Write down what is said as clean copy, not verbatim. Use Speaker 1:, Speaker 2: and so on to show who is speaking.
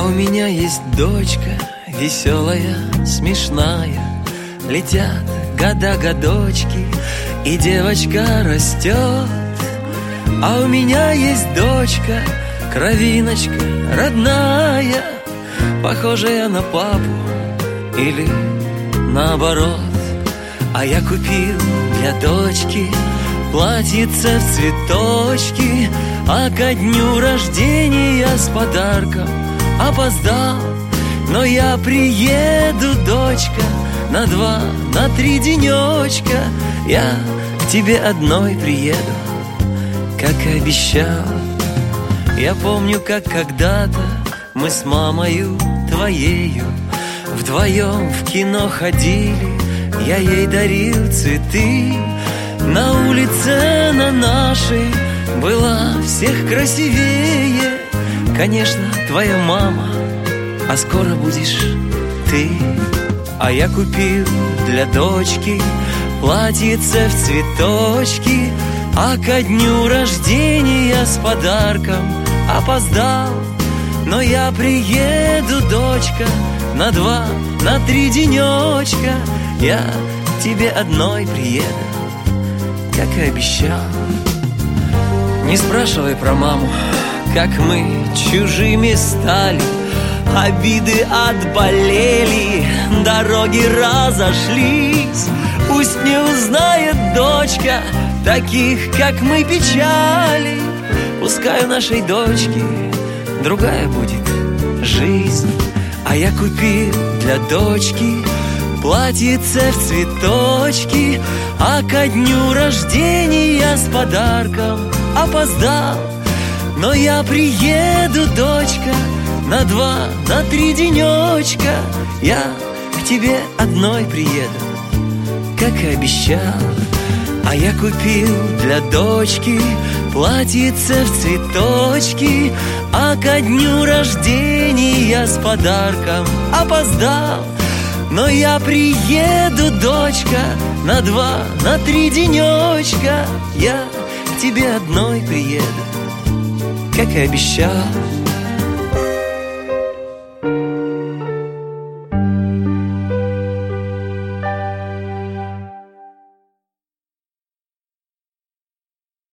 Speaker 1: у меня есть дочка веселая, смешная. Летят года, годочки, и девочка растет. А у меня есть дочка, кровиночка родная, похожая на папу или наоборот. А я купил для дочки платьице в цветочки, а ко дню рождения с подарком опоздал. Но я приеду, дочка, на 2, на 3 денечка. Я к тебе одной приеду, как и обещал. Я помню, как когда-то мы с мамою твоею вдвоем в кино ходили. Я ей дарил цветы. На улице на нашей была всех красивее, конечно, твоя мама, а скоро будешь ты. А я купил для дочки платьице в цветочки, а ко дню рождения с подарком опоздал. Но я приеду, дочка, на 2, на 3 денечка. Я к тебе одной приеду, как и обещал. Не спрашивай про маму, как мы чужими стали. Обиды отболели, дороги разошлись. Пусть не узнает дочка таких, как мы, печали. Пускай у нашей дочки другая будет жизнь. А я купил для дочки платьице в цветочки, а ко дню рождения с подарком опоздал. Но я приеду, дочка, на 2, на 3 денечка. Я к тебе одной приеду, как и обещал. А я купил для дочки платьице в цветочки, а ко дню рождения с подарком опоздал. Но я приеду, дочка, на 2, на 3 денечка. Я к тебе одной приеду, как и обещал.